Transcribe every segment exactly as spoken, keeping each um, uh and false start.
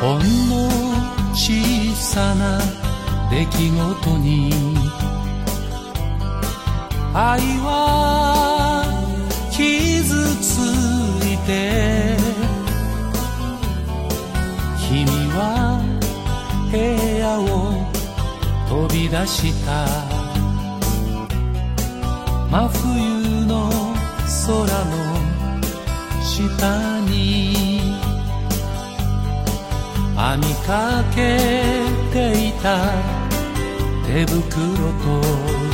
ほんの小さな出来事に愛は傷ついて、君は部屋を飛び出した。真冬の空の下に編みかけていた手袋と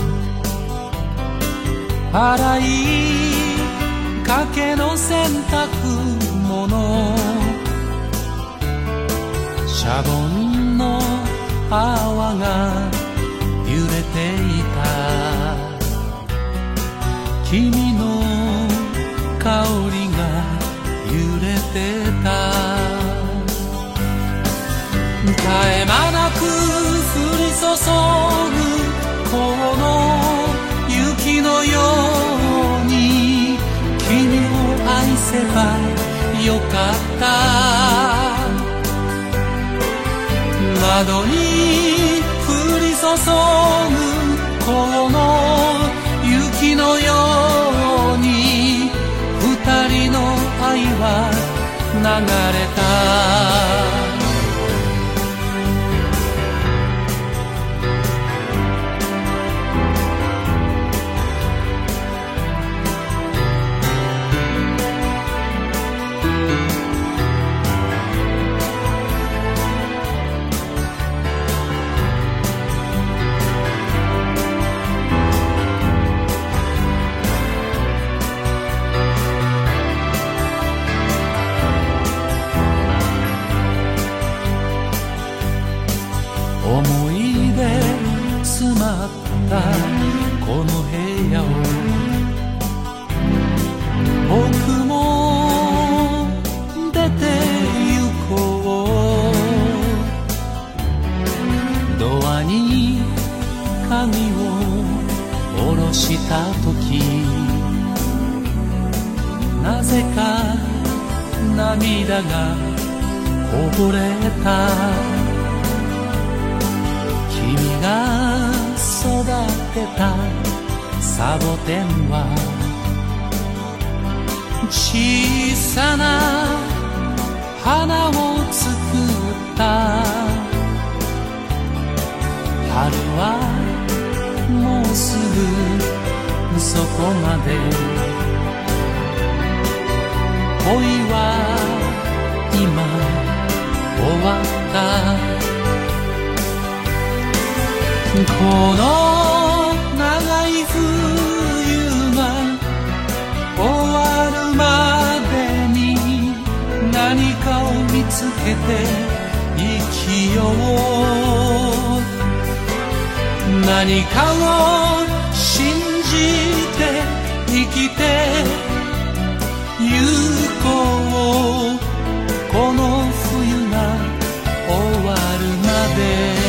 洗いかけの洗濯物、シャボンの泡が揺れていた。君の香りが揺れてた。絶え間なく降り注ぐこの雪のように君を愛せばよかった。窓に降り注ぐこの雪のように二人の愛は流れた。思い出詰まったこの部屋を僕も出て行こう。ドアに鍵を下ろした時、なぜか涙がこぼれた。君が育てたサボテンは小さな花を作った。春はもうすぐそこまで、恋は今終わった。この長い冬が終わるまでに何かを見つけて生きよう。何かを信じて生きてゆこう。この冬が終わるまで、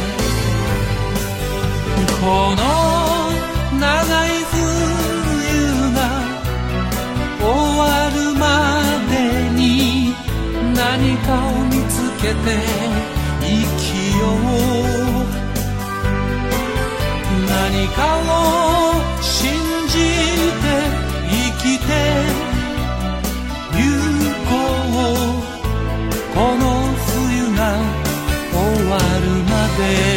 この長い冬が終わるまでに何かを見つけて生きよう。何かを信じて生きてゆこう。この冬が終わるまで。